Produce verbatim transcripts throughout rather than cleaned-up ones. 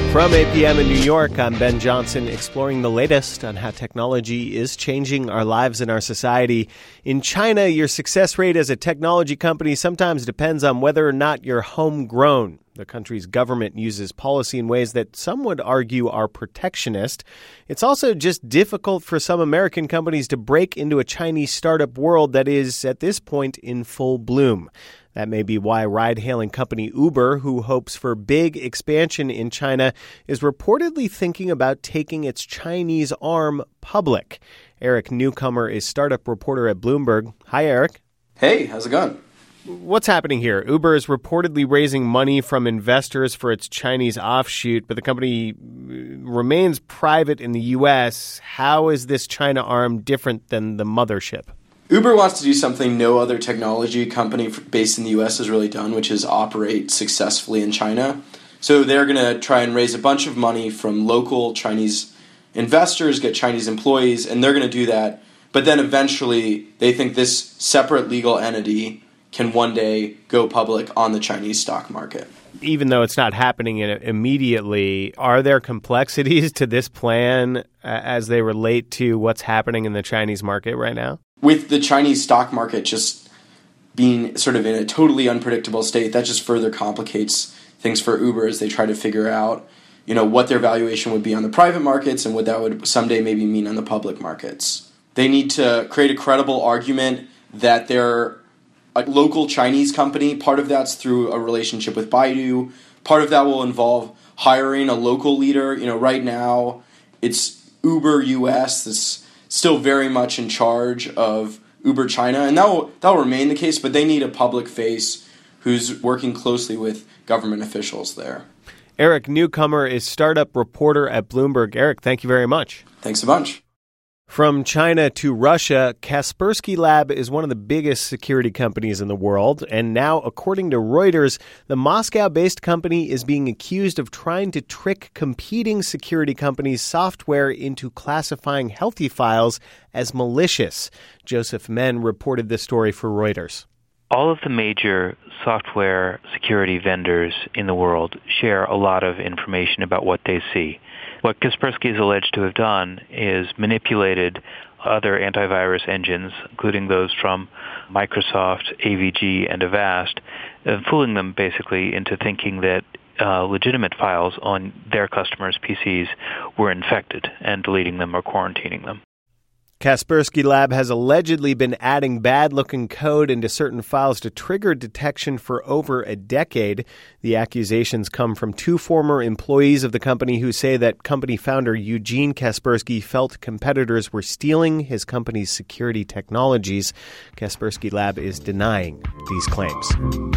From eight p.m. in New York, I'm Ben Johnson, exploring the latest on how technology is changing our lives and our society. In China, your success rate as a technology company sometimes depends on whether or not you're homegrown. The country's government uses policy in ways that some would argue are protectionist. It's also just difficult for some American companies to break into a Chinese startup world that is, at this point, in full bloom. That may be why ride-hailing company Uber, who hopes for big expansion in China, is reportedly thinking about taking its Chinese arm public. Eric Newcomer is startup reporter at Bloomberg. Hi, Eric. Hey, how's it going? What's happening here? Uber is reportedly raising money from investors for its Chinese offshoot, but the company remains private in the U S. How is this China arm different than the mothership? Uber wants to do something no other technology company based in the U S has really done, which is operate successfully in China. So they're going to try and raise a bunch of money from local Chinese investors, get Chinese employees, and they're going to do that. But then eventually they think this separate legal entity can one day go public on the Chinese stock market. Even though it's not happening immediately, are there complexities to this plan as they relate to what's happening in the Chinese market right now? With the Chinese stock market just being sort of in a totally unpredictable state, that just further complicates things for Uber as they try to figure out, you know, what their valuation would be on the private markets and what that would someday maybe mean on the public markets. They need to create a credible argument that they're a local Chinese company. Part of that's through a relationship with Baidu. Part of that will involve hiring a local leader. You know, right now it's Uber U S that's still very much in charge of Uber China, and that will, that will remain the case, but they need a public face who's working closely with government officials there. Eric Newcomer is startup reporter at Bloomberg. Eric, thank you very much. Thanks a bunch. From China to Russia, Kaspersky Lab is one of the biggest security companies in the world. And now, according to Reuters, the Moscow-based company is being accused of trying to trick competing security companies' software into classifying healthy files as malicious. Joseph Menn reported this story for Reuters. All of the major software security vendors in the world share a lot of information about what they see. What Kaspersky is alleged to have done is manipulated other antivirus engines, including those from Microsoft, A V G, and Avast, uh, fooling them basically into thinking that uh, legitimate files on their customers' P Cs were infected and deleting them or quarantining them. Kaspersky Lab has allegedly been adding bad-looking code into certain files to trigger detection for over a decade. The accusations come from two former employees of the company who say that company founder Eugene Kaspersky felt competitors were stealing his company's security technologies. Kaspersky Lab is denying these claims.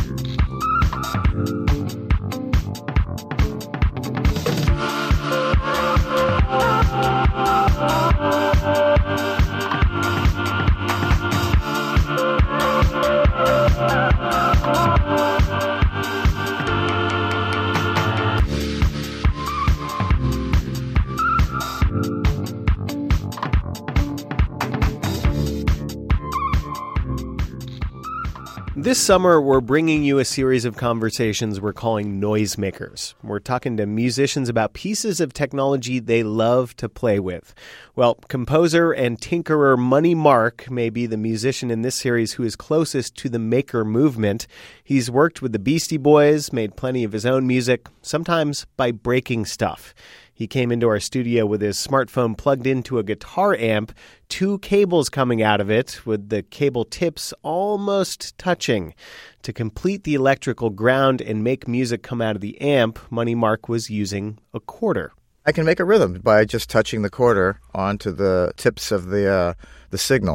This summer, we're bringing you a series of conversations we're calling Noisemakers. We're talking to musicians about pieces of technology they love to play with. Well, composer and tinkerer Money Mark may be the musician in this series who is closest to the maker movement. He's worked with the Beastie Boys, made plenty of his own music, sometimes by breaking stuff. He came into our studio with his smartphone plugged into a guitar amp, two cables coming out of it, with the cable tips almost touching. To complete the electrical ground and make music come out of the amp, Money Mark was using a quarter. I can make a rhythm by just touching the quarter onto the tips of the uh, the signal.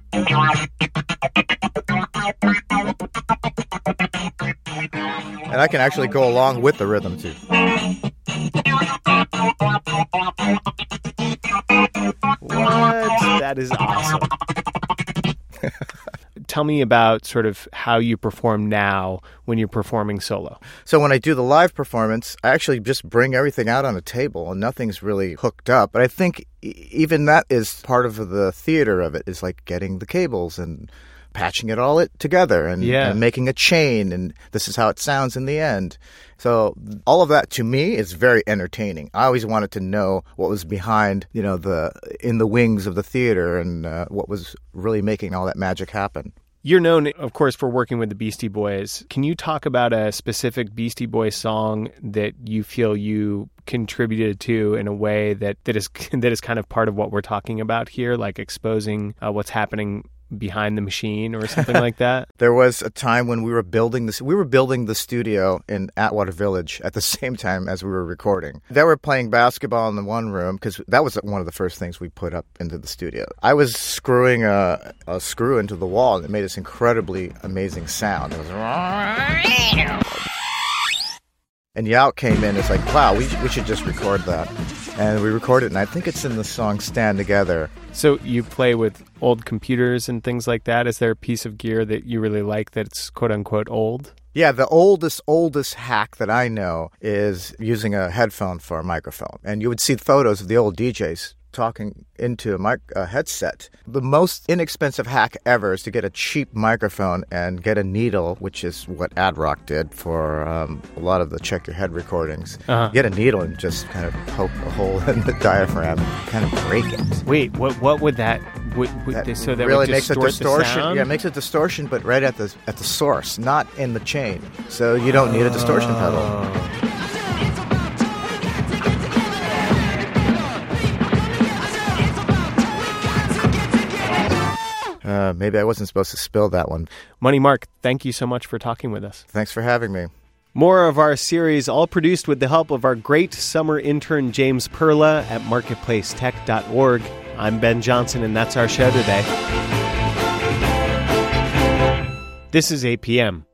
And I can actually go along with the rhythm, too. What? That is awesome. Tell me about sort of how you perform now when you're performing solo. So when I do the live performance, I actually just bring everything out on a table and nothing's really hooked up. But I think even that is part of the theater of it, is like getting the cables and patching it all it together and, yeah. and making a chain, and this is how it sounds in the end. So all of that to me is very entertaining. I always wanted to know what was behind, you know, the in the wings of the theater and uh, what was really making all that magic happen. You're known, of course, for working with the Beastie Boys. Can you talk about a specific Beastie Boys song that you feel you contributed to in a way that, that is that is kind of part of what we're talking about here, like exposing uh, what's happening behind the machine or something like that? There was a time when we were building this. We were building the studio in Atwater Village at the same time as we were recording. They were playing basketball in the one room because that was one of the first things we put up into the studio. I was screwing a, a screw into the wall, and it made this incredibly amazing sound. It was... And Yout came in. It's like, wow, we we should just record that. And we recorded it, and I think it's in the song Stand Together. So you play with old computers and things like that? Is there a piece of gear that you really like that's quote-unquote old? Yeah, the oldest, oldest hack that I know is using a headphone for a microphone. And you would see photos of the old D Js talking into a, mic- a headset. The most inexpensive hack ever is to get a cheap microphone and get a needle, which is what Ad Rock did for um, a lot of the Check Your Head recordings. Uh-huh. Get a needle and just kind of poke a hole in the diaphragm and kind of break it. Wait, what What would that... Would, would that they, so that really would makes a distort distortion. the sound? Yeah, it makes a distortion, but right at the at the source, not in the chain. So you don't need a distortion oh. pedal. Uh, maybe I wasn't supposed to spill that one. Money Mark, thank you so much for talking with us. Thanks for having me. More of our series, all produced with the help of our great summer intern, James Perla, at marketplace tech dot org. I'm Ben Johnson, and that's our show today. This is eight p.m.